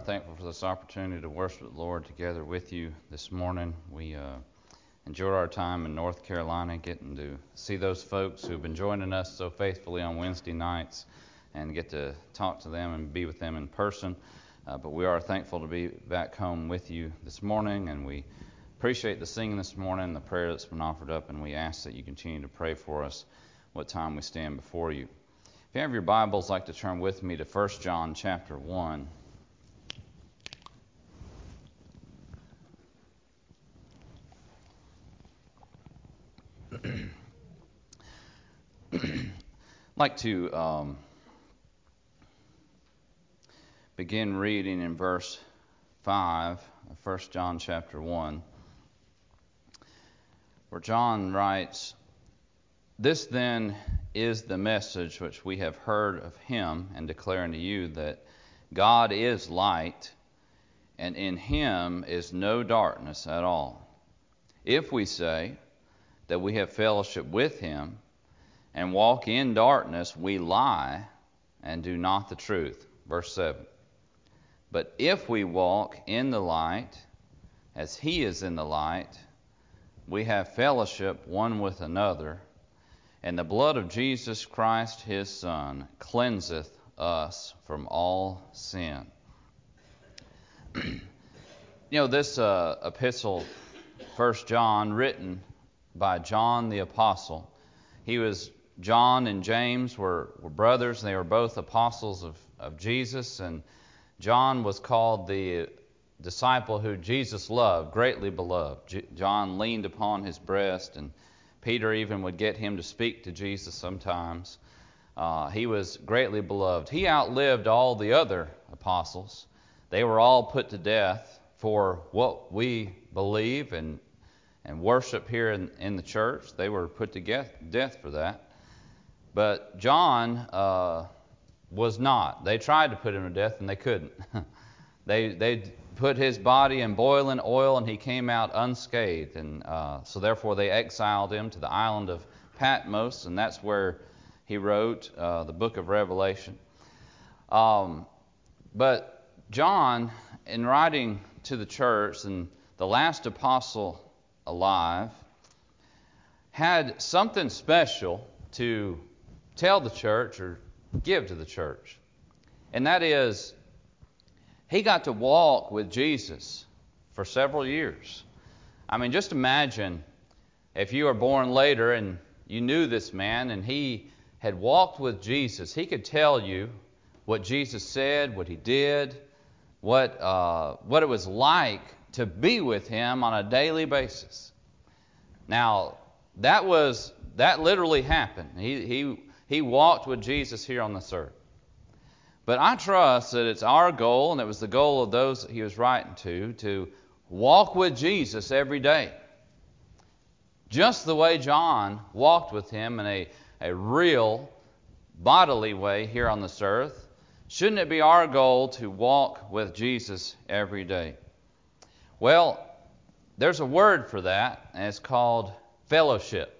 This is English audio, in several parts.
thankful for this opportunity to worship the Lord together with you this morning. We enjoyed our time in North Carolina, getting to see those folks who've been joining us so faithfully on Wednesday nights and get to talk to them and be with them in person. But we are thankful to be back home with you this morning, and we appreciate the singing this morning, the prayer that's been offered up, and we ask that you continue to pray for us what time we stand before you. If you have your Bibles, I'd like to turn with me to 1 John chapter 1. I'd like to begin reading in verse 5 of 1 John chapter 1, where John writes, "This then is the message which we have heard of him and declare unto you, that God is light, and in him is no darkness at all. If we say that we have fellowship with him and walk in darkness, we lie and do not the truth." Verse 7. "But if we walk in the light, as he is in the light, we have fellowship one with another, and the blood of Jesus Christ his Son cleanseth us from all sin." This epistle, 1 John, written by John the Apostle. John and James were brothers. They were both apostles of Jesus, and John was called the disciple who Jesus loved, greatly beloved. John leaned upon his breast, and Peter even would get him to speak to Jesus sometimes. He was greatly beloved. He outlived all the other apostles. They were all put to death for what we believe and worship here in the church. They were put to death for that. But John was not. They tried to put him to death, and they couldn't. They put his body in boiling oil, and he came out unscathed. And so therefore they exiled him to the island of Patmos, and that's where he wrote the book of Revelation. But John, in writing to the church, and the last apostle alive, had something special to tell the church or give to the church. And that is, he got to walk with Jesus for several years. I mean, just imagine if you were born later and you knew this man and he had walked with Jesus. He could tell you what Jesus said, what he did, what it was like to be with him on a daily basis. Now, that literally happened. He walked with Jesus here on this earth. But I trust that it's our goal, and it was the goal of those that he was writing to walk with Jesus every day. Just the way John walked with him in a real bodily way here on this earth, shouldn't it be our goal to walk with Jesus every day? Well, there's a word for that, and it's called fellowship.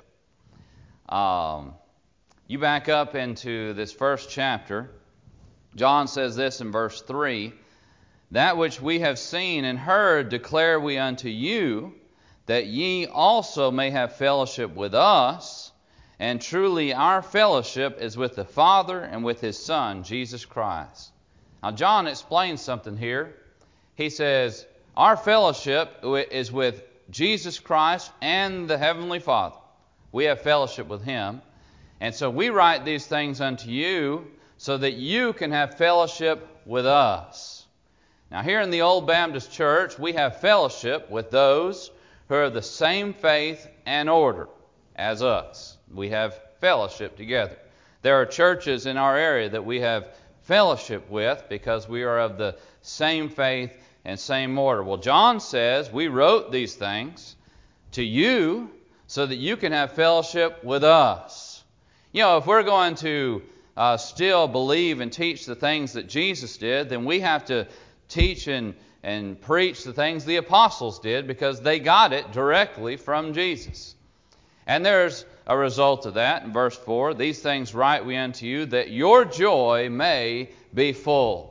You back up into this first chapter. John says this in verse 3, "That which we have seen and heard declare we unto you, that ye also may have fellowship with us. And truly our fellowship is with the Father and with his Son, Jesus Christ." Now John explains something here. He says, our fellowship is with Jesus Christ and the Heavenly Father. We have fellowship with him. And so we write these things unto you so that you can have fellowship with us. Now here in the Old Baptist Church, we have fellowship with those who are of the same faith and order as us. We have fellowship together. There are churches in our area that we have fellowship with because we are of the same faith and same order. Well, John says we wrote these things to you so that you can have fellowship with us. If we're going to still believe and teach the things that Jesus did, then we have to teach and preach the things the apostles did, because they got it directly from Jesus. And there's a result of that in verse 4. "These things write we unto you, that your joy may be full."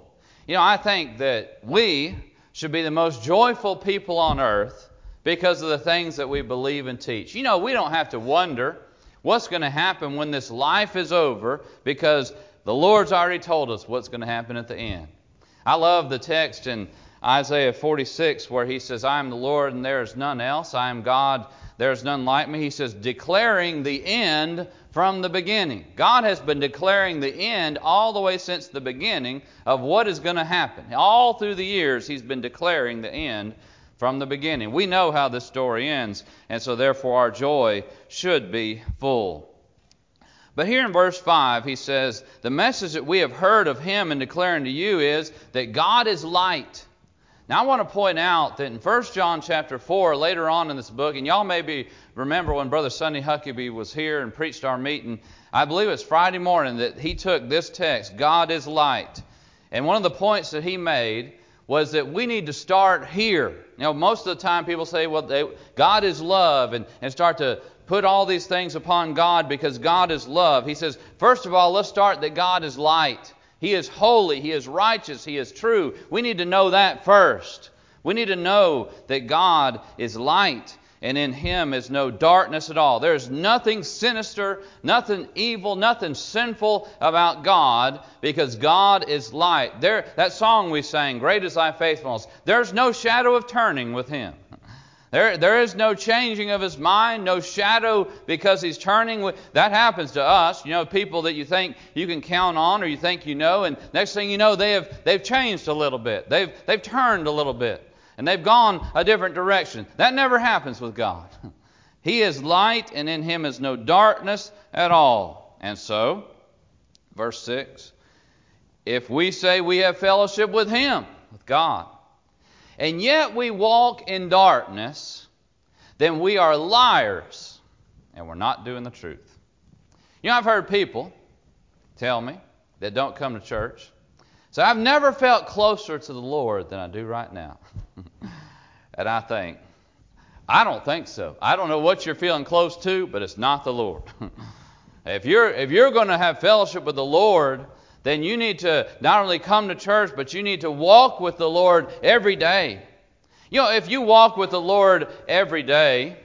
I think that we should be the most joyful people on earth because of the things that we believe and teach. We don't have to wonder what's going to happen when this life is over, because the Lord's already told us what's going to happen at the end. I love the text in Isaiah 46 where he says, I am the Lord and there is none else. I am God, there is none like me. He says, declaring the end from the beginning. God has been declaring the end all the way since the beginning of what is going to happen. All through the years, He's been declaring the end from the beginning. We know how this story ends, and so therefore our joy should be full. But here in verse 5, he says, the message that we have heard of Him and declaring to you is that God is light. Now I want to point out that in 1 John chapter 4, later on in this book, and y'all maybe remember when Brother Sonny Huckabee was here and preached our meeting, I believe it's Friday morning, that he took this text, God is light. And one of the points that he made was that we need to start here. Most of the time people say, well, God is love, and start to put all these things upon God because God is love. He says, first of all, let's start that God is light. He is holy, He is righteous, He is true. We need to know that first. We need to know that God is light, and in Him is no darkness at all. There is nothing sinister, nothing evil, nothing sinful about God, because God is light. That song we sang, Great is Thy Faithfulness, there's no shadow of turning with Him. There is no changing of His mind, no shadow because He's turning. That happens to us. People that you think you can count on or you think you know, and next thing you know, they've changed a little bit. They've turned a little bit, and they've gone a different direction. That never happens with God. He is light, and in Him is no darkness at all. And so, verse 6, if we say we have fellowship with Him, with God, and yet we walk in darkness, then we are liars, and we're not doing the truth. I've heard people tell me that don't come to church, so I've never felt closer to the Lord than I do right now. And I think, I don't think so. I don't know what you're feeling close to, but it's not the Lord. If you're going to have fellowship with the Lord, then you need to not only come to church, but you need to walk with the Lord every day. If you walk with the Lord every day,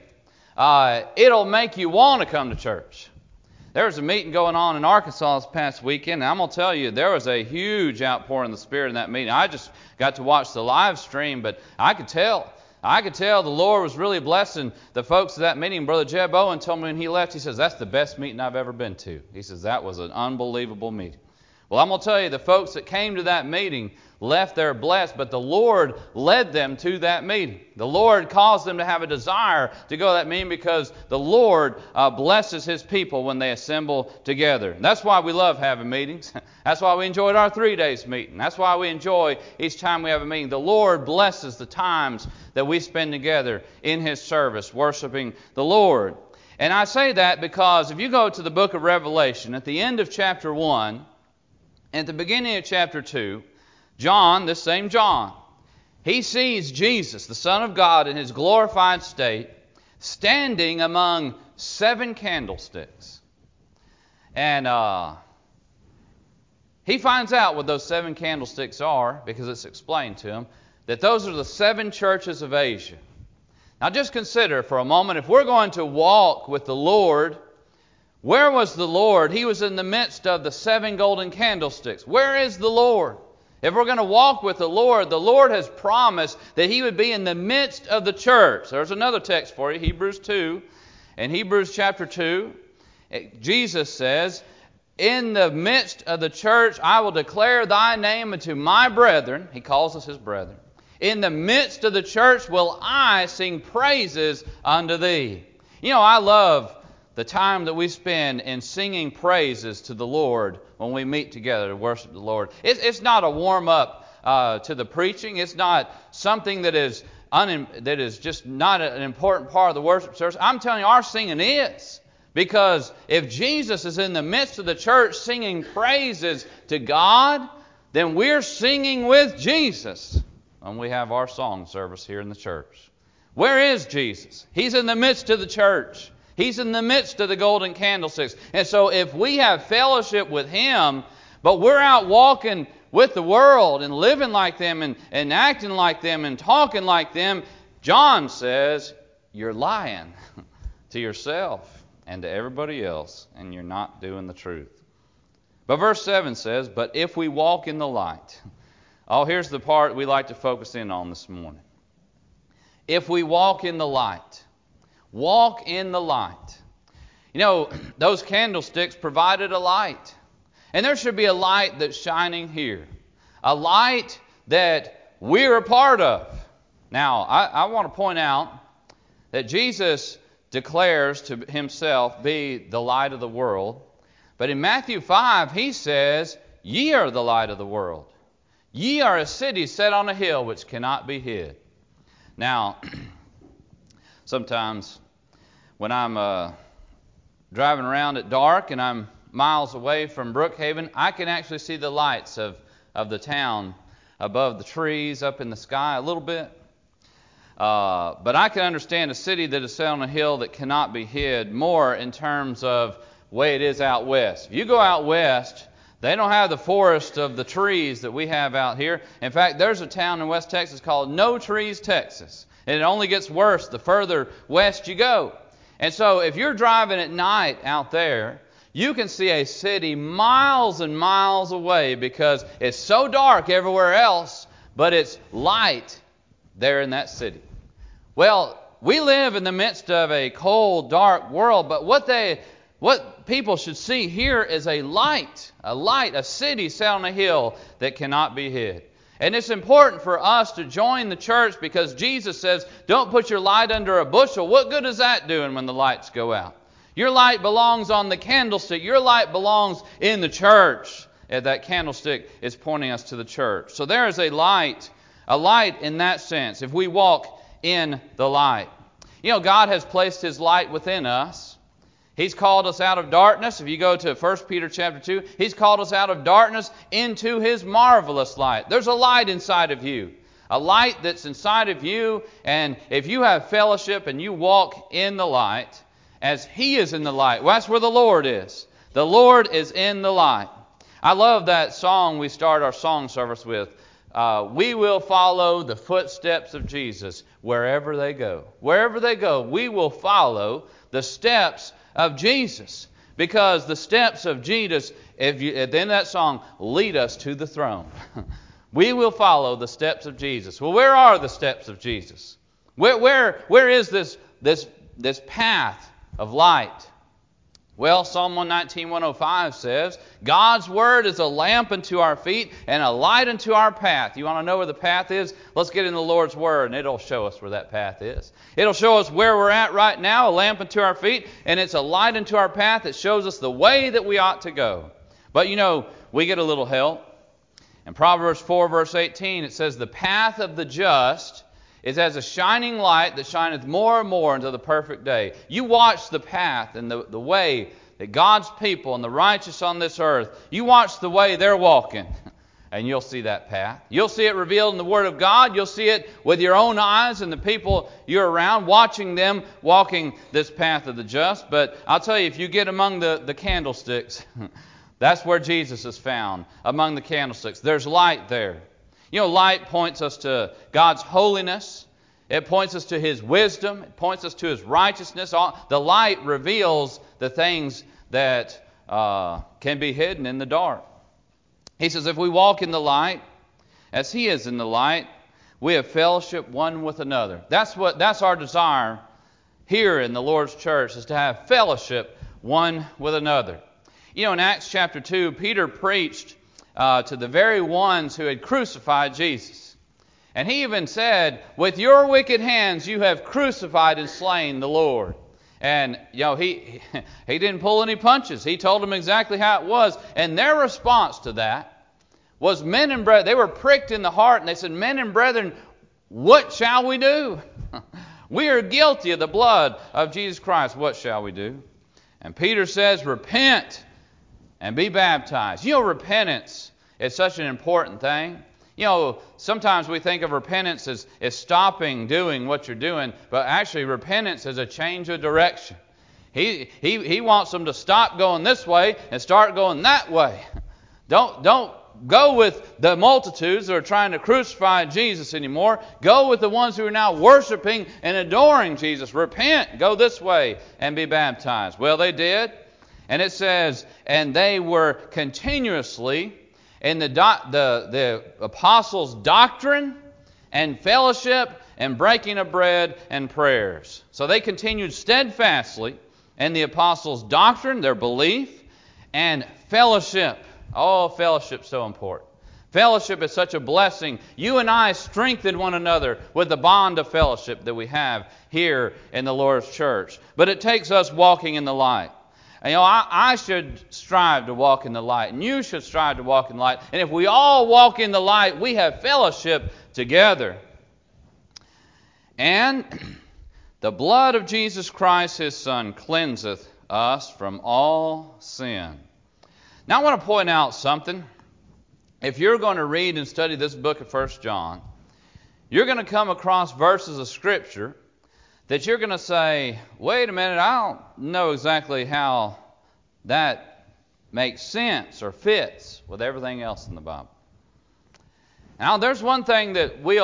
it'll make you want to come to church. There was a meeting going on in Arkansas this past weekend, and I'm going to tell you, there was a huge outpouring of the Spirit in that meeting. I just got to watch the live stream, but I could tell the Lord was really blessing the folks at that meeting. Brother Jeb Owen told me when he left, he says, that's the best meeting I've ever been to. He says, that was an unbelievable meeting. Well, I'm going to tell you, the folks that came to that meeting left there blessed, but the Lord led them to that meeting. The Lord caused them to have a desire to go to that meeting because the Lord blesses His people when they assemble together. And that's why we love having meetings. That's why we enjoyed our 3 days meeting. That's why we enjoy each time we have a meeting. The Lord blesses the times that we spend together in His service, worshiping the Lord. And I say that because if you go to the book of Revelation, at the end of chapter 1, at the beginning of chapter 2, John, this same John, he sees Jesus, the Son of God, in His glorified state, standing among 7 candlesticks. And he finds out what those 7 candlesticks are, because it's explained to him, that those are the 7 churches of Asia. Now just consider for a moment, if we're going to walk with the Lord, where was the Lord? He was in the midst of the 7 golden candlesticks. Where is the Lord? If we're going to walk with the Lord has promised that He would be in the midst of the church. There's another text for you, Hebrews 2. In Hebrews chapter 2, Jesus says, in the midst of the church, I will declare Thy name unto my brethren. He calls us His brethren. In the midst of the church will I sing praises unto Thee. I love the time that we spend in singing praises to the Lord when we meet together to worship the Lord. It's not a warm-up to the preaching. It's not something that is just not an important part of the worship service. I'm telling you, our singing is. Because if Jesus is in the midst of the church singing praises to God, then we're singing with Jesus when we have our song service here in the church. Where is Jesus? He's in the midst of the church. He's in the midst of the golden candlesticks. And so if we have fellowship with Him, but we're out walking with the world and living like them and acting like them and talking like them, John says you're lying to yourself and to everybody else, and you're not doing the truth. But verse 7 says, but if we walk in the light. Oh, here's the part we like to focus in on this morning. If we walk in the light. Walk in the light. You know, those candlesticks provided a light. And there should be a light that's shining here. A light that we're a part of. Now, I want to point out that Jesus declares to himself be the light of the world. But in Matthew 5, he says, ye are the light of the world. Ye are a city set on a hill which cannot be hid. Now, sometimes when I'm driving around at dark and I'm miles away from Brookhaven, I can actually see the lights of the town above the trees up in the sky a little bit. But I can understand a city that is set on a hill that cannot be hid more in terms of the way it is out west. If you go out west, they don't have the forest of the trees that we have out here. In fact, there's a town in West Texas called No Trees, Texas. And it only gets worse the further west you go. And so if you're driving at night out there, you can see a city miles and miles away because it's so dark everywhere else, but it's light there in that city. Well, we live in the midst of a cold, dark world, but what people should see here is a light, a city set on a hill that cannot be hid. And it's important for us to join the church because Jesus says, don't put your light under a bushel. What good is that doing when the lights go out? Your light belongs on the candlestick. Your light belongs in the church. And that candlestick is pointing us to the church. So there is a light in that sense, if we walk in the light. You know, God has placed His light within us. He's called us out of darkness. If you go to 1 Peter chapter 2, He's called us out of darkness into His marvelous light. There's a light inside of you. A light that's inside of you. And if you have fellowship and you walk in the light, as He is in the light, well, that's where the Lord is. The Lord is in the light. I love that song we start our song service with. We will follow the footsteps of Jesus wherever they go. Wherever they go, we will follow the steps of Jesus. Because the steps of Jesus, at the end of that song, lead us to the throne. We will follow the steps of Jesus. Well, where are the steps of Jesus? Where is this path of light? Well, Psalm 119, 105 says, God's Word is a lamp unto our feet and a light unto our path. You want to know where the path is? Let's get in the Lord's Word, and it'll show us where that path is. It'll show us where we're at right now, a lamp unto our feet, and it's a light unto our path. It shows us the way that we ought to go. But, you know, we get a little help. In Proverbs 4, verse 18, it says, the path of the just is as a shining light that shineth more and more until the perfect day. You watch the path and the way that God's people and the righteous on this earth, you watch the way they're walking, and you'll see that path. You'll see it revealed in the Word of God. You'll see it with your own eyes and the people you're around, watching them walking this path of the just. But I'll tell you, if you get among the candlesticks, that's where Jesus is found, among the candlesticks. There's light there. You know, light points us to God's holiness. It points us to His wisdom. It points us to His righteousness. The light reveals the things that can be hidden in the dark. He says, if we walk in the light, as He is in the light, we have fellowship one with another. That's our desire here in the Lord's church, is to have fellowship one with another. You know, in Acts chapter 2, Peter preached to the very ones who had crucified Jesus. And he even said, with your wicked hands you have crucified and slain the Lord. And, you know, he didn't pull any punches. He told them exactly how it was. And their response to that was, men and brethren, they were pricked in the heart, and they said, men and brethren, what shall we do? We are guilty of the blood of Jesus Christ. What shall we do? And Peter says, repent and be baptized. You know, repentance is such an important thing. You know, sometimes we think of repentance as stopping doing what you're doing, but actually repentance is a change of direction. He wants them to stop going this way and start going that way. Don't go with the multitudes who are trying to crucify Jesus anymore. Go with the ones who are now worshiping and adoring Jesus. Repent, go this way, and be baptized. Well, they did. And it says, and they were continuously in the apostles' doctrine and fellowship and breaking of bread and prayers. So they continued steadfastly in the apostles' doctrine, their belief, and fellowship. Oh, fellowship is so important. Fellowship is such a blessing. You and I strengthen one another with the bond of fellowship that we have here in the Lord's church. But it takes us walking in the light. And, I should strive to walk in the light, and you should strive to walk in the light. And if we all walk in the light, we have fellowship together. And the blood of Jesus Christ, His Son, cleanseth us from all sin. Now I want to point out something. If you're going to read and study this book of 1 John, you're going to come across verses of Scripture that you're going to say, wait a minute, I don't know exactly how that makes sense or fits with everything else in the Bible. Now, there's one thing that I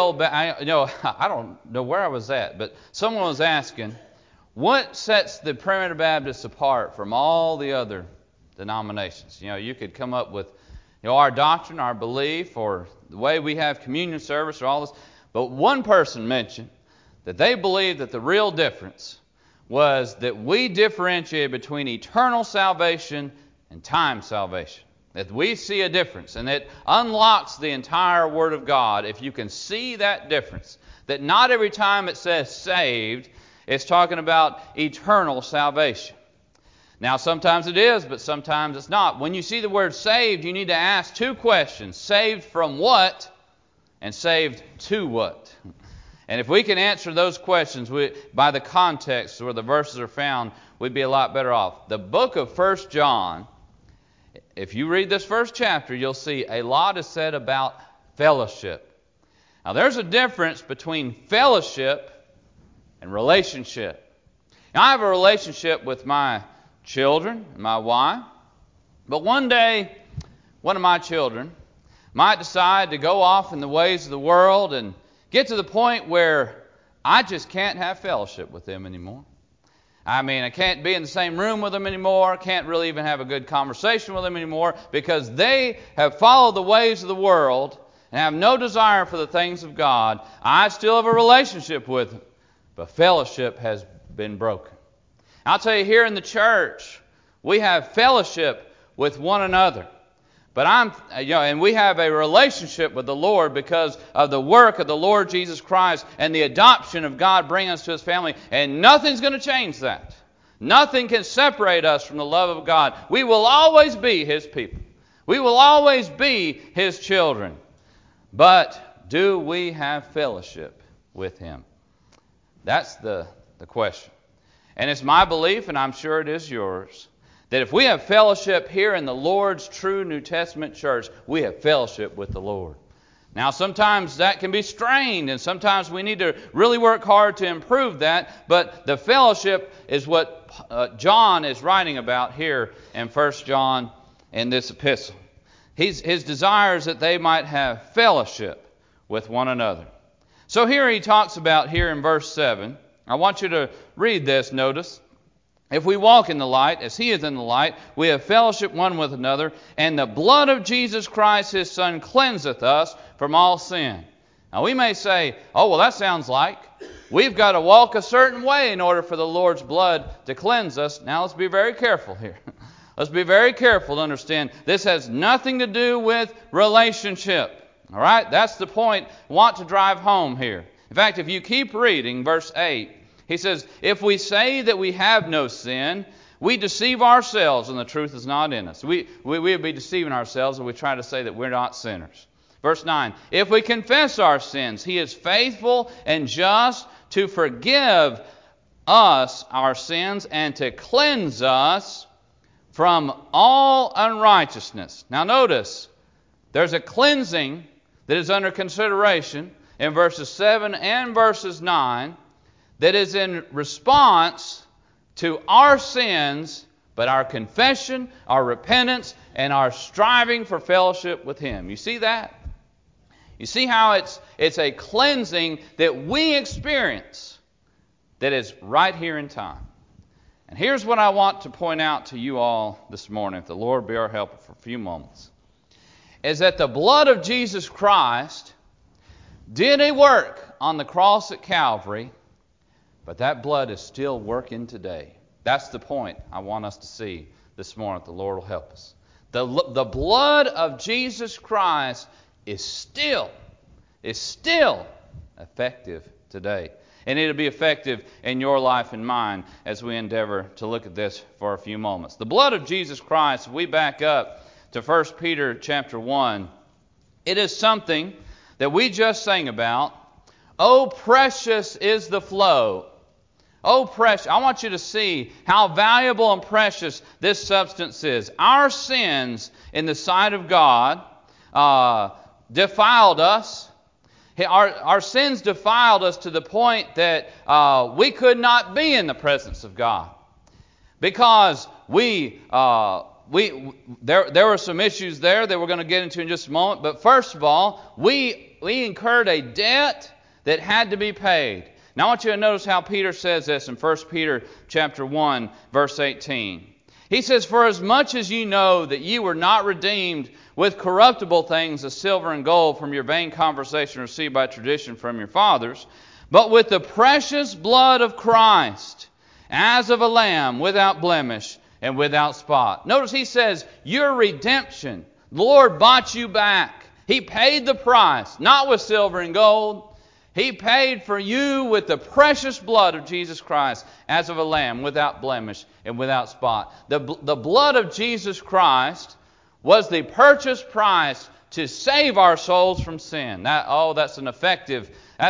don't know where I was at, but someone was asking, what sets the Primitive Baptists apart from all the other denominations? You could come up with our doctrine, our belief, or the way we have communion service, or all this. But one person mentioned that they believed that the real difference was that we differentiate between eternal salvation and time salvation. That we see a difference, and it unlocks the entire Word of God if you can see that difference. That not every time it says saved, it's talking about eternal salvation. Now, sometimes it is, but sometimes it's not. When you see the word saved, you need to ask two questions. Saved from what? And saved to what? And if we can answer those questions by the context where the verses are found, we'd be a lot better off. The book of 1 John, if you read this first chapter, you'll see a lot is said about fellowship. Now, there's a difference between fellowship and relationship. Now, I have a relationship with my children and my wife, but one day, one of my children might decide to go off in the ways of the world and get to the point where I just can't have fellowship with them anymore. I can't be in the same room with them anymore. Can't really even have a good conversation with them anymore because they have followed the ways of the world and have no desire for the things of God. I still have a relationship with them, but fellowship has been broken. I'll tell you, here in the church, we have fellowship with one another. But and we have a relationship with the Lord because of the work of the Lord Jesus Christ and the adoption of God bringing us to His family. And nothing's going to change that. Nothing can separate us from the love of God. We will always be His people. We will always be His children. But do we have fellowship with Him? That's the question. And it's my belief, and I'm sure it is yours, that if we have fellowship here in the Lord's true New Testament church, we have fellowship with the Lord. Now, sometimes that can be strained, and sometimes we need to really work hard to improve that, but the fellowship is what John is writing about here in 1 John in this epistle. His desire is that they might have fellowship with one another. So here he talks about, here in verse 7, I want you to read this, notice. If we walk in the light, as He is in the light, we have fellowship one with another, and the blood of Jesus Christ, His Son, cleanseth us from all sin. Now we may say, oh, well, that sounds like we've got to walk a certain way in order for the Lord's blood to cleanse us. Now let's be very careful here. Let's be very careful to understand this has nothing to do with relationship. All right? That's the point I want to drive home here. In fact, if you keep reading verse 8, he says, if we say that we have no sin, we deceive ourselves and the truth is not in us. We would be deceiving ourselves if we try to say that we're not sinners. Verse 9, if we confess our sins, He is faithful and just to forgive us our sins and to cleanse us from all unrighteousness. Now notice, there's a cleansing that is under consideration in verses 7 and verses 9 that is in response to our sins but our confession, our repentance, and our striving for fellowship with Him. You see that? You see how it's a cleansing that we experience that is right here in time. And here's what I want to point out to you all this morning, if the Lord be our helper for a few moments, is that the blood of Jesus Christ did a work on the cross at Calvary, but that blood is still working today. That's the point I want us to see this morning. The Lord will help us. The blood of Jesus Christ is still effective today. And it'll be effective in your life and mine as we endeavor to look at this for a few moments. The blood of Jesus Christ, if we back up to 1 Peter chapter 1, it is something that we just sang about. Oh, precious is the flow. Oh, precious. I want you to see how valuable and precious this substance is. Our sins in the sight of God defiled us. Our sins defiled us to the point that we could not be in the presence of God. Because there were some issues there that we're going to get into in just a moment. But first of all, we incurred a debt that had to be paid. Now I want you to notice how Peter says this in 1 Peter chapter 1, verse 18. He says, "For as much as ye know that ye were not redeemed with corruptible things as silver and gold from your vain conversation received by tradition from your fathers, but with the precious blood of Christ, as of a lamb without blemish and without spot." Notice he says, your redemption, the Lord bought you back. He paid the price, not with silver and gold. He paid for you with the precious blood of Jesus Christ, as of a lamb without blemish and without spot. The blood of Jesus Christ was the purchase price to save our souls from sin. That's an effective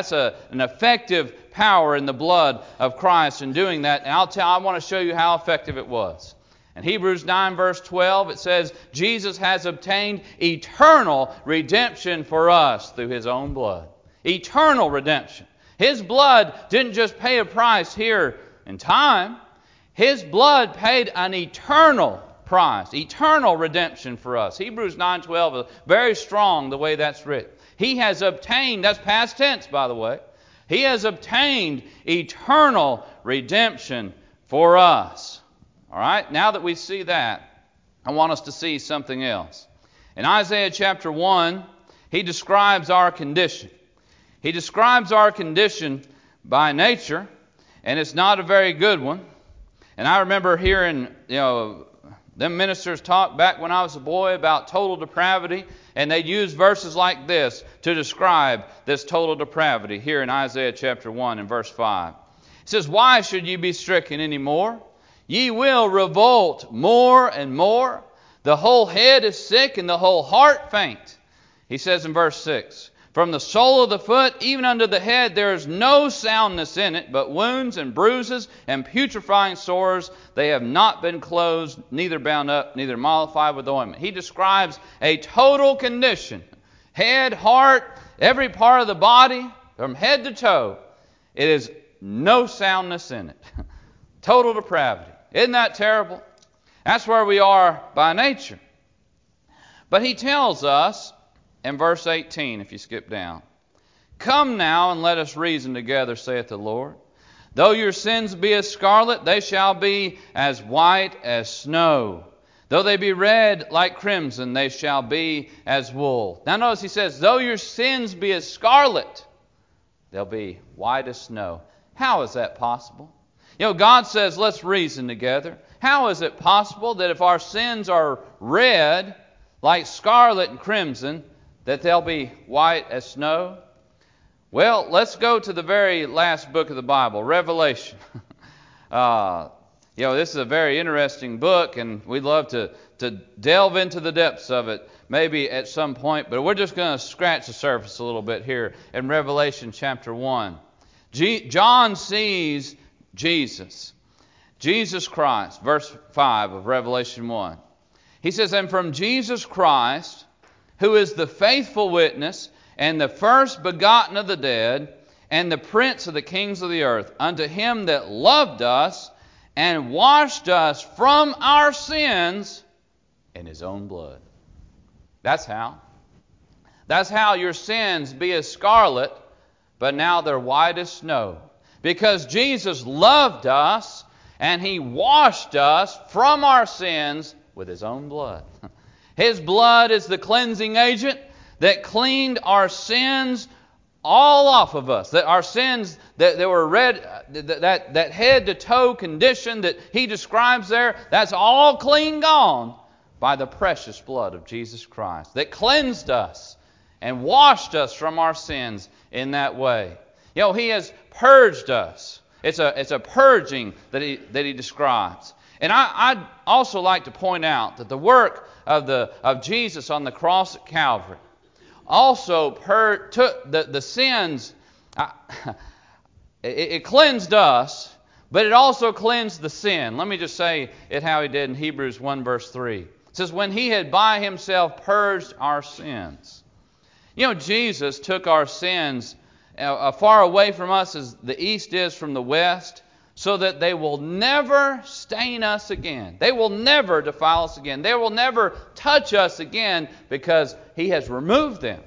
power in the blood of Christ in doing that. And I want to show you how effective it was. In Hebrews 9 verse 12 it says, Jesus has obtained eternal redemption for us through His own blood. Eternal redemption. His blood didn't just pay a price here in time. His blood paid an eternal price, eternal redemption for us. Hebrews 9:12 is very strong the way that's written. He has obtained, that's past tense by the way, He has obtained eternal redemption for us. All right, now that we see that, I want us to see something else. In Isaiah chapter 1, he describes our condition. He describes our condition by nature, and it's not a very good one. And I remember hearing, them ministers talk back when I was a boy about total depravity, and they'd use verses like this to describe this total depravity here in Isaiah chapter 1 and verse 5. It says, "Why should ye be stricken any more? Ye will revolt more and more. The whole head is sick, and the whole heart faint." He says in verse 6, "From the sole of the foot even unto the head there is no soundness in it, but wounds and bruises and putrefying sores. They have not been closed, neither bound up, neither mollified with ointment." He describes a total condition. Head, heart, every part of the body, from head to toe. It is no soundness in it. Total depravity. Isn't that terrible? That's where we are by nature. But he tells us, in verse 18, if you skip down, "Come now and let us reason together, saith the Lord. Though your sins be as scarlet, they shall be as white as snow. Though they be red like crimson, they shall be as wool." Now notice he says, though your sins be as scarlet, they'll be white as snow. How is that possible? God says, let's reason together. How is it possible that if our sins are red like scarlet and crimson, that they'll be white as snow? Well, let's go to the very last book of the Bible, Revelation. This is a very interesting book, and we'd love to delve into the depths of it maybe at some point, but we're just going to scratch the surface a little bit here in Revelation chapter 1. John sees Jesus Christ, verse 5 of Revelation 1. He says, "And from Jesus Christ, who is the faithful witness, and the first begotten of the dead, and the prince of the kings of the earth, unto him that loved us, and washed us from our sins in His own blood. That's how. That's how your sins be as scarlet, but now they're white as snow. Because Jesus loved us, and He washed us from our sins with His own blood. His blood is the cleansing agent that cleaned our sins all off of us. That our sins that were that head to toe condition that He describes there, that's all clean gone by the precious blood of Jesus Christ that cleansed us and washed us from our sins in that way. You know, He has purged us. It's a purging that He describes. And I'd also like to point out that the work of Jesus on the cross at Calvary also took the sins. It cleansed us, but it also cleansed the sin. Let me just say it how He did in Hebrews 1 verse 3. It says, when He had by Himself purged our sins. You know, Jesus took our sins far away from us as the east is from the west, so that they will never stain us again. They will never defile us again. They will never touch us again, because He has removed them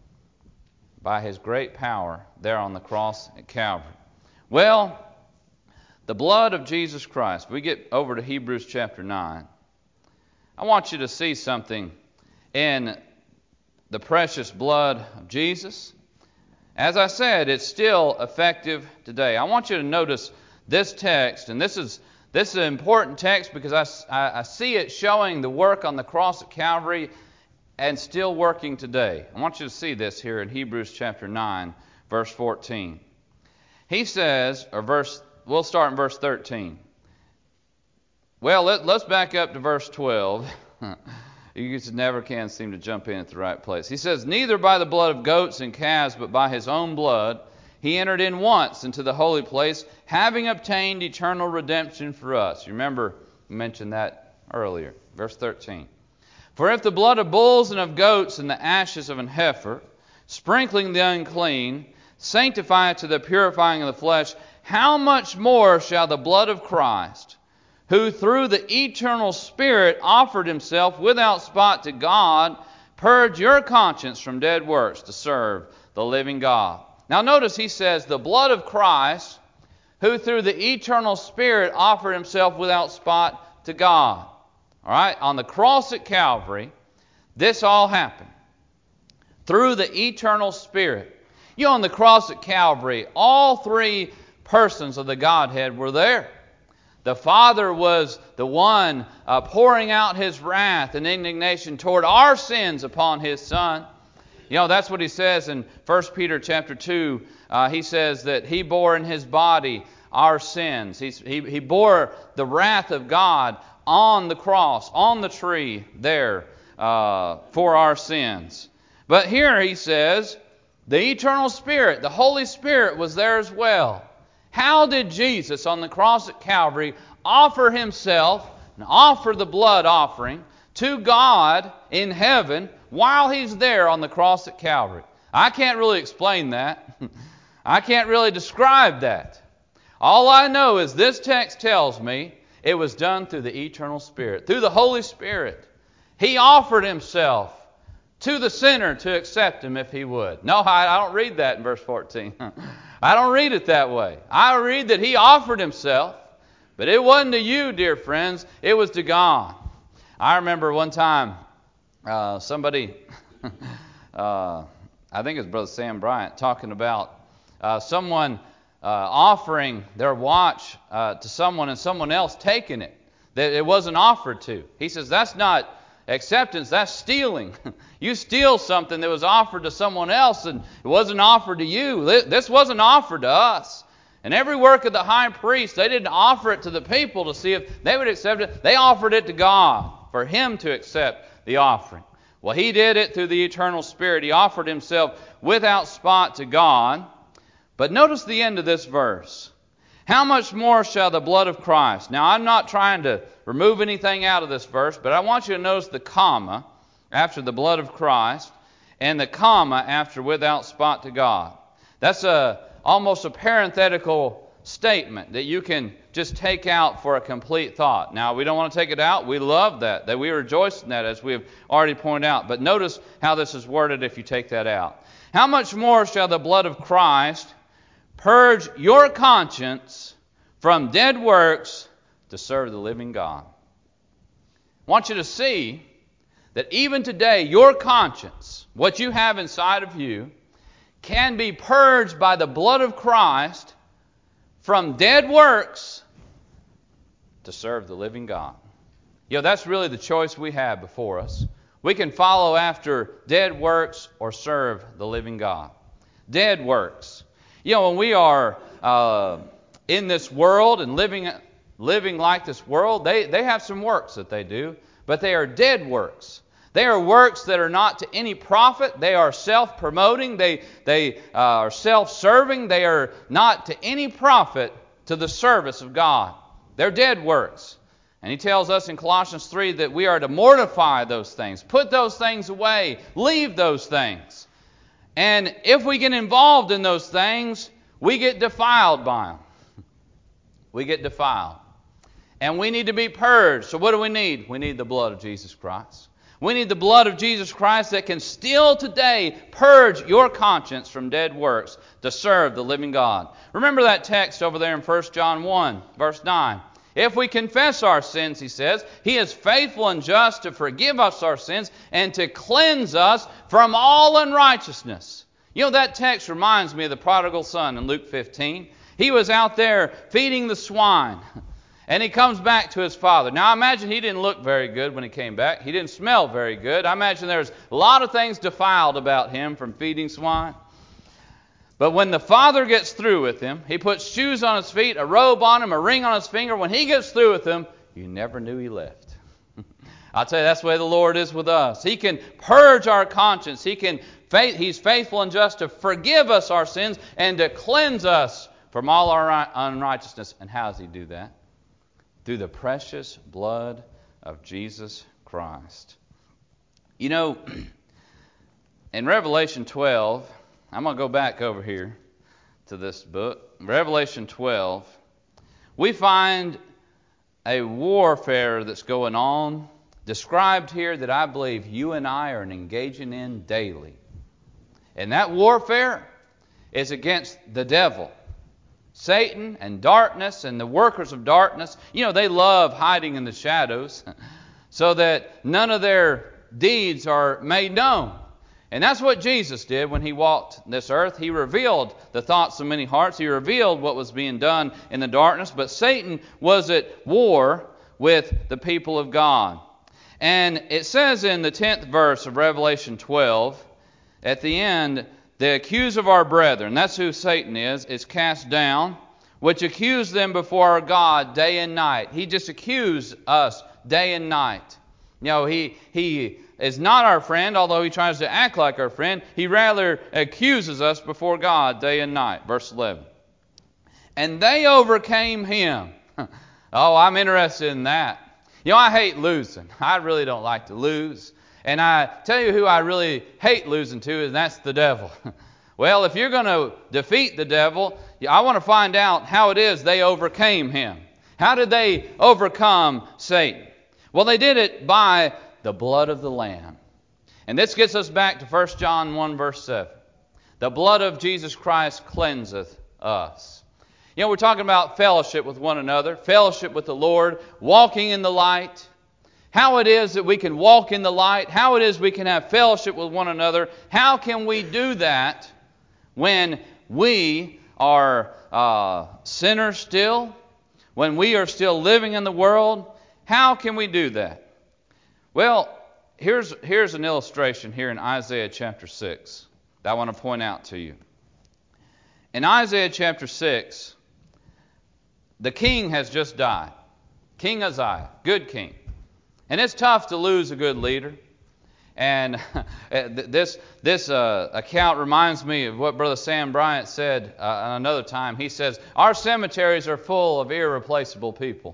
by His great power there on the cross at Calvary. Well, the blood of Jesus Christ. We get over to Hebrews chapter 9. I want you to see something in the precious blood of Jesus. As I said, it's still effective today. I want you to notice this text, and this is an important text because I see it showing the work on the cross at Calvary and still working today. I want you to see this here in Hebrews chapter 9, verse 14. He says, we'll start in verse 13. Well, let's back up to verse 12. You just never can seem to jump in at the right place. He says, neither by the blood of goats and calves, but by His own blood, He entered in once into the holy place, having obtained eternal redemption for us. You remember, I mentioned that earlier. Verse 13. For if the blood of bulls and of goats and the ashes of an heifer, sprinkling the unclean, sanctify to the purifying of the flesh, how much more shall the blood of Christ, who through the eternal Spirit offered Himself without spot to God, purge your conscience from dead works to serve the living God. Now notice he says, the blood of Christ, who through the eternal Spirit offered Himself without spot to God. All right, on the cross at Calvary, this all happened through the eternal Spirit. You know, on the cross at Calvary, all three persons of the Godhead were there. The Father was the one pouring out His wrath and indignation toward our sins upon His Son. You know, that's what He says in 1 Peter chapter 2. He says that He bore in His body our sins. He bore the wrath of God on the cross, on the tree there for our sins. But here he says, the eternal Spirit, the Holy Spirit was there as well. How did Jesus on the cross at Calvary offer Himself and offer the blood offering to God in heaven while He's there on the cross at Calvary? I can't really explain that. I can't really describe that. All I know is this text tells me it was done through the eternal Spirit, through the Holy Spirit. He offered Himself to the sinner to accept Him if he would. No, I don't read that in verse 14. I don't read it that way. I read that He offered Himself, but it wasn't to you, dear friends. It was to God. I remember one time somebody, I think it was Brother Sam Bryant, talking about someone offering their watch to someone and someone else taking it, that it wasn't offered to. He says, that's not acceptance, that's stealing. You steal something that was offered to someone else and it wasn't offered to you. This wasn't offered to us. And every work of the high priest, they didn't offer it to the people to see if they would accept it. They offered it to God for Him to accept the offering. Well, He did it through the eternal Spirit. He offered Himself without spot to God. But notice the end of this verse. How much more shall the blood of Christ? Now, I'm not trying to remove anything out of this verse, but I want you to notice the comma after the blood of Christ and the comma after without spot to God. That's almost a parenthetical statement that you can just take out for a complete thought. Now, we don't want to take it out. We love that we rejoice in that, as we have already pointed out. But notice how this is worded if you take that out. How much more shall the blood of Christ purge your conscience from dead works to serve the living God? I want you to see that even today, your conscience, what you have inside of you, can be purged by the blood of Christ from dead works to serve the living God. That's really the choice we have before us. We can follow after dead works or serve the living God. Dead works. When we are in this world and living like this world, they have some works that they do, but they are dead works. They are works that are not to any profit. They are self-promoting. They are self-serving. They are not to any profit to the service of God. They're dead works. And he tells us in Colossians 3 that we are to mortify those things. Put those things away. Leave those things. And if we get involved in those things, we get defiled by them. We get defiled. And we need to be purged. So what do we need? We need the blood of Jesus Christ. We need the blood of Jesus Christ that can still today purge your conscience from dead works to serve the living God. Remember that text over there in 1 John 1, verse 9. If we confess our sins, he says, He is faithful and just to forgive us our sins and to cleanse us from all unrighteousness. That text reminds me of the prodigal son in Luke 15. He was out there feeding the swine. And he comes back to his father. Now, I imagine he didn't look very good when he came back. He didn't smell very good. I imagine there's a lot of things defiled about him from feeding swine. But when the father gets through with him, he puts shoes on his feet, a robe on him, a ring on his finger. When he gets through with him, you never knew he left. I'll tell you, that's the way the Lord is with us. He can purge our conscience. He's faithful and just to forgive us our sins and to cleanse us from all our unrighteousness. And how does he do that? Through the precious blood of Jesus Christ. In Revelation 12, I'm going to go back over here to this book. Revelation 12, we find a warfare that's going on, described here, that I believe you and I are engaging in daily. And that warfare is against the devil. Satan and darkness and the workers of darkness, they love hiding in the shadows so that none of their deeds are made known. And that's what Jesus did when he walked this earth. He revealed the thoughts of many hearts. He revealed what was being done in the darkness. But Satan was at war with the people of God. And it says in the 10th verse of Revelation 12, at the end, the accuser of our brethren, that's who Satan is cast down, which accuse them before our God day and night. He just accused us day and night. He is not our friend, although he tries to act like our friend. He rather accuses us before God day and night. Verse 11. And they overcame him. Oh, I'm interested in that. I hate losing. I really don't like to lose. And I tell you who I really hate losing to, and that's the devil. Well, if you're going to defeat the devil, I want to find out how it is they overcame him. How did they overcome Satan? Well, they did it by the blood of the Lamb. And this gets us back to 1 John 1, verse 7. The blood of Jesus Christ cleanseth us. We're talking about fellowship with one another, fellowship with the Lord, walking in the light. How it is that we can walk in the light, how it is we can have fellowship with one another. How can we do that when we are sinners still, when we are still living in the world? How can we do that? Well, here's an illustration here in Isaiah chapter 6 that I want to point out to you. In Isaiah chapter 6, the king has just died. King Uzziah, good king. And it's tough to lose a good leader. And this account reminds me of what Brother Sam Bryant said another time. He says, our cemeteries are full of irreplaceable people.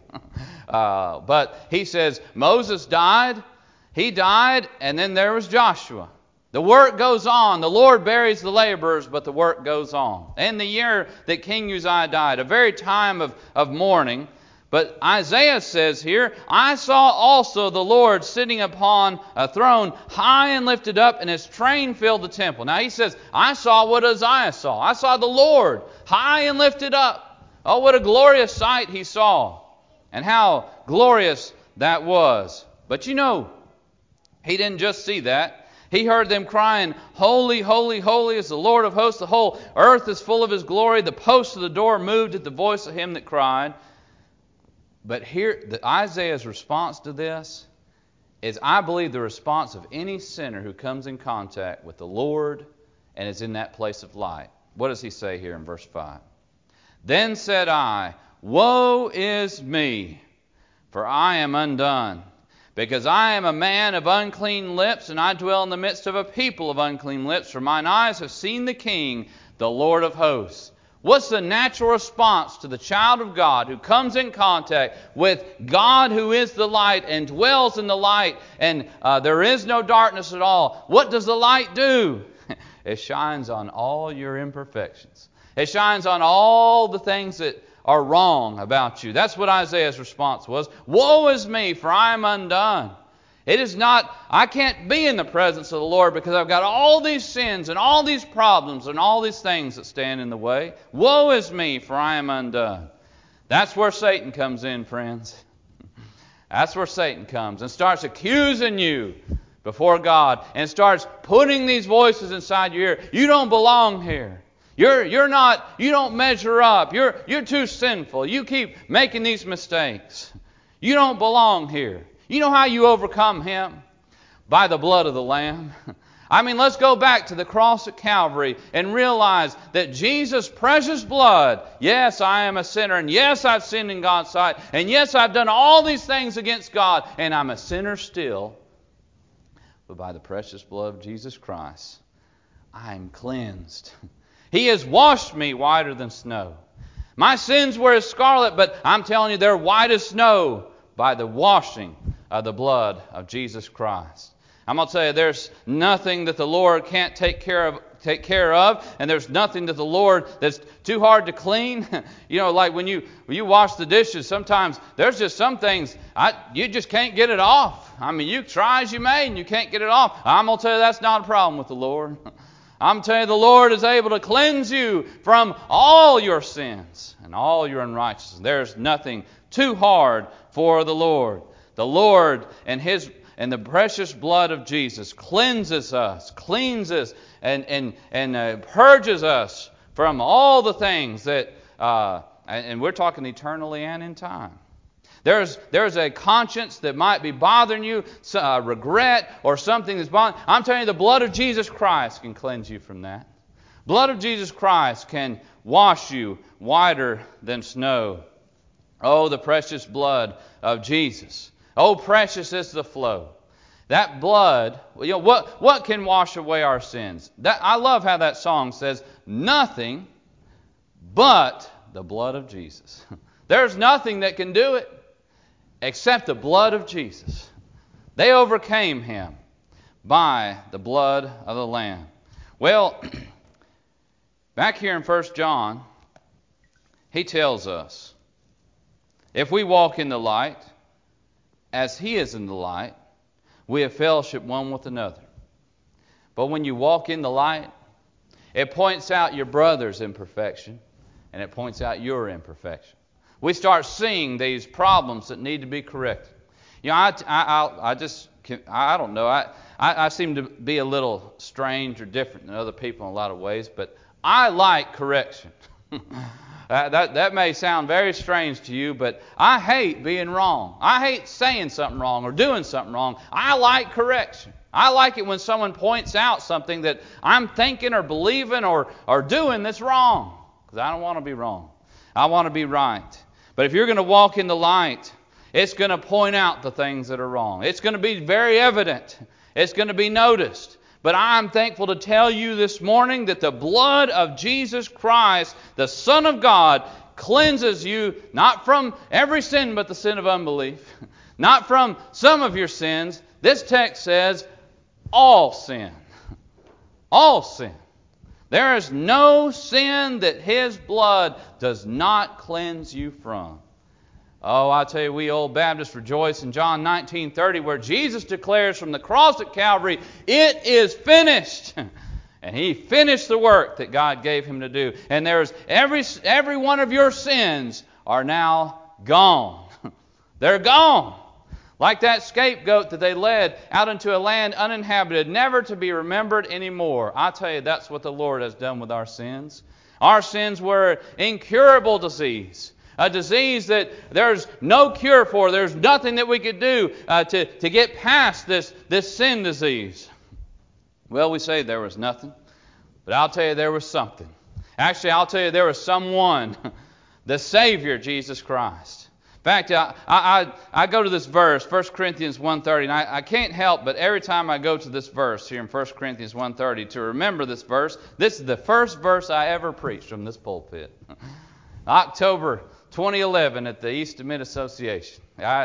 But he says, Moses died, he died, and then there was Joshua. The work goes on. The Lord buries the laborers, but the work goes on. In the year that King Uzziah died, a very time of mourning, but Isaiah says here, I saw also the Lord sitting upon a throne, high and lifted up, and His train filled the temple. Now he says, I saw what Isaiah saw. I saw the Lord high and lifted up. Oh, what a glorious sight he saw. And how glorious that was. But you know, he didn't just see that. He heard them crying, Holy, holy, holy is the Lord of hosts. The whole earth is full of His glory. The posts of the door moved at the voice of him that cried. But here, Isaiah's response to this is, I believe, the response of any sinner who comes in contact with the Lord and is in that place of light. What does he say here in verse 5? Then said I, Woe is me, for I am undone. Because I am a man of unclean lips, and I dwell in the midst of a people of unclean lips. For mine eyes have seen the King, the Lord of hosts. What's the natural response to the child of God who comes in contact with God who is the light and dwells in the light, and there is no darkness at all? What does the light do? It shines on all your imperfections. It shines on all the things that are wrong about you. That's what Isaiah's response was. Woe is me, for I am undone. It is not, I can't be in the presence of the Lord because I've got all these sins and all these problems and all these things that stand in the way. Woe is me, for I am undone. That's where Satan comes in, friends. That's where Satan comes and starts accusing you before God and starts putting these voices inside your ear. You don't belong here. You're not, you don't measure up. You're too sinful. You keep making these mistakes. You don't belong here. You know how you overcome him? By the blood of the Lamb. I mean, let's go back to the cross at Calvary and realize that Jesus' precious blood, yes, I am a sinner, and yes, I've sinned in God's sight, and yes, I've done all these things against God, and I'm a sinner still. But by the precious blood of Jesus Christ, I am cleansed. He has washed me whiter than snow. My sins were as scarlet, but I'm telling you, they're white as snow by the washing of the blood of Jesus Christ. I'm going to tell you, there's nothing that the Lord can't take care of, and there's nothing that the Lord that's too hard to clean. You know, like when you wash the dishes, sometimes there's just some things you just can't get it off. I mean, you try as you may, and you can't get it off. I'm going to tell you, that's not a problem with the Lord. I'm telling you, the Lord is able to cleanse you from all your sins and all your unrighteousness. There's nothing too hard for the Lord. The Lord and the precious blood of Jesus cleanses us, and purges us from all the things that, and we're talking eternally and in time. There's a conscience that might be bothering you, regret or something that's bothering you. I'm telling you, the blood of Jesus Christ can cleanse you from that. Blood of Jesus Christ can wash you whiter than snow. Oh, the precious blood of Jesus. Oh, precious is the flow. That blood, you know, what can wash away our sins? I love how that song says, nothing but the blood of Jesus. There's nothing that can do it except the blood of Jesus. They overcame him by the blood of the Lamb. Well, back here in 1 John, he tells us, if we walk in the light, as he is in the light, we have fellowship one with another. But when you walk in the light, it points out your brother's imperfection, and it points out your imperfection. We start seeing these problems that need to be corrected. You know, I don't know. I seem to be a little strange or different than other people in a lot of ways, but I like correction. That may sound very strange to you, but I hate being wrong. I hate saying something wrong or doing something wrong. I like correction. I like it when someone points out something that I'm thinking or believing or doing that's wrong, because I don't want to be wrong. I want to be right. But if you're going to walk in the light, it's going to point out the things that are wrong. It's going to be very evident. It's going to be noticed. But I'm thankful to tell you this morning that the blood of Jesus Christ, the Son of God, cleanses you not from every sin but the sin of unbelief, not from some of your sins. This text says all sin. All sin. There is no sin that His blood does not cleanse you from. Oh, I tell you, we old Baptists rejoice in John 19:30, where Jesus declares from the cross at Calvary, "It is finished." And He finished the work that God gave Him to do. And there's every one of your sins are now gone. They're gone. Like that scapegoat that they led out into a land uninhabited, never to be remembered anymore. I tell you, that's what the Lord has done with our sins. Our sins were incurable disease. A disease that there's no cure for. There's nothing that we could do to get past this sin disease. Well, we say there was nothing, but I'll tell you there was something. Actually, I'll tell you there was someone, the Savior, Jesus Christ. In fact, I go to this verse, 1 Corinthians 1:30, and I can't help but every time I go to this verse here in 1 Corinthians 1:30 to remember this verse. This is the first verse I ever preached from this pulpit. October 2011 at the East Mid Association.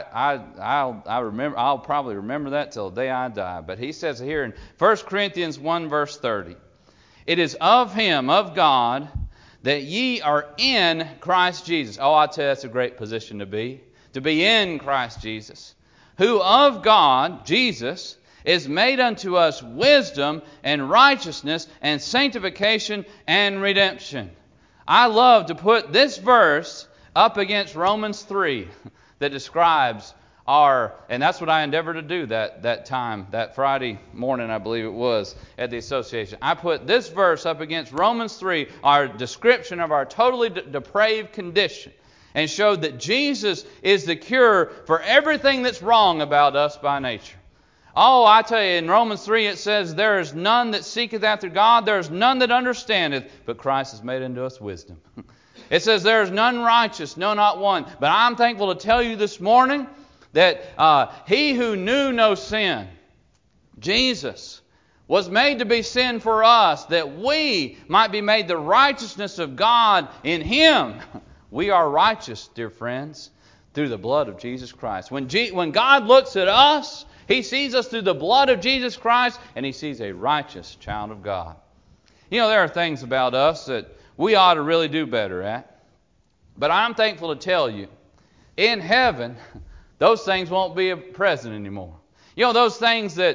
I'll probably remember that till the day I die. But he says here in 1 Corinthians 1 verse 30, "It is of Him, of God, that ye are in Christ Jesus." Oh, I tell you, that's a great position to be in Christ Jesus, "who of God, Jesus, is made unto us wisdom and righteousness and sanctification and redemption." I love to put this verse up against Romans 3 that describes and that's what I endeavored to do that Friday morning, I believe it was, at the association. I put this verse up against Romans 3, our description of our totally depraved condition, and showed that Jesus is the cure for everything that's wrong about us by nature. Oh, I tell you, in Romans 3 it says, "There is none that seeketh after God, there is none that understandeth, but Christ has made unto us wisdom." It says, "There is none righteous, no, not one." But I'm thankful to tell you this morning that He who knew no sin, Jesus, was made to be sin for us, that we might be made the righteousness of God in Him. We are righteous, dear friends, through the blood of Jesus Christ. When God looks at us, He sees us through the blood of Jesus Christ, and He sees a righteous child of God. You know, there are things about us that we ought to really do better at. But I'm thankful to tell you, in heaven, those things won't be present anymore. You know, those things that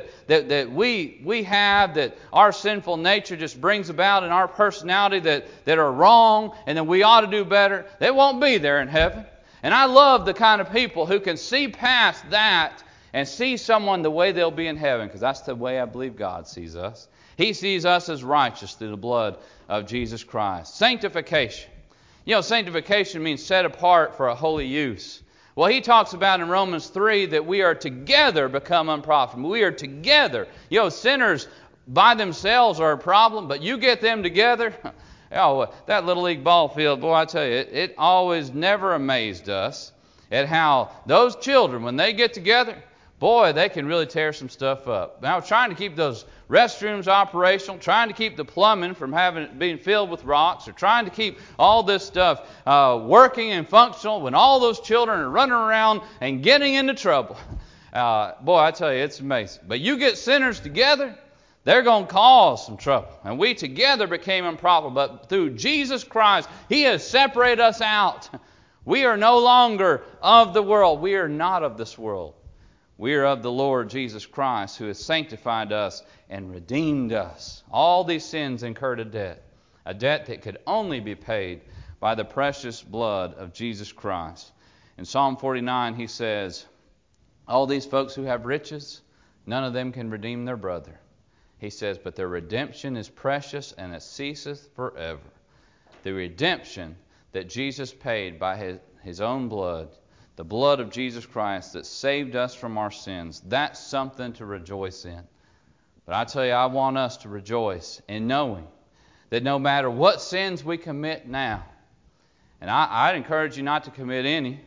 we have, that our sinful nature just brings about in our personality that are wrong and that we ought to do better, they won't be there in heaven. And I love the kind of people who can see past that and see someone the way they'll be in heaven, because that's the way I believe God sees us. He sees us as righteous through the blood of Jesus Christ. Sanctification. You know, sanctification means set apart for a holy use. Well, he talks about in Romans 3 that we are together become unprofitable. We are together. You know, sinners by themselves are a problem, but you get them together. Oh, that Little League ball field, boy, I tell you, it always never amazed us at how those children, when they get together, boy, they can really tear some stuff up. Now, trying to keep those restrooms operational, trying to keep the plumbing from being filled with rocks, or trying to keep all this stuff working and functional when all those children are running around and getting into trouble. Boy, I tell you, it's amazing. But you get sinners together, they're going to cause some trouble. And we together became unprofitable. But through Jesus Christ, He has separated us out. We are no longer of the world. We are not of this world. We are of the Lord Jesus Christ, who has sanctified us and redeemed us. All these sins incurred a debt that could only be paid by the precious blood of Jesus Christ. In Psalm 49, he says, all these folks who have riches, none of them can redeem their brother. He says, but their redemption is precious and it ceaseth forever. The redemption that Jesus paid by His own blood, the blood of Jesus Christ that saved us from our sins, that's something to rejoice in. But I tell you, I want us to rejoice in knowing that no matter what sins we commit now, and I'd encourage you not to commit any,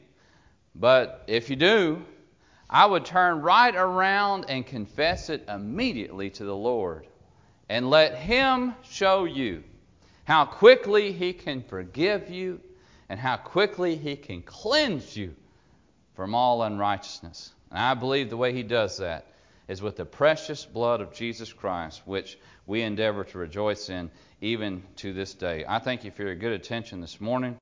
but if you do, I would turn right around and confess it immediately to the Lord and let Him show you how quickly He can forgive you and how quickly He can cleanse you from all unrighteousness. And I believe the way He does that is with the precious blood of Jesus Christ, which we endeavor to rejoice in even to this day. I thank you for your good attention this morning.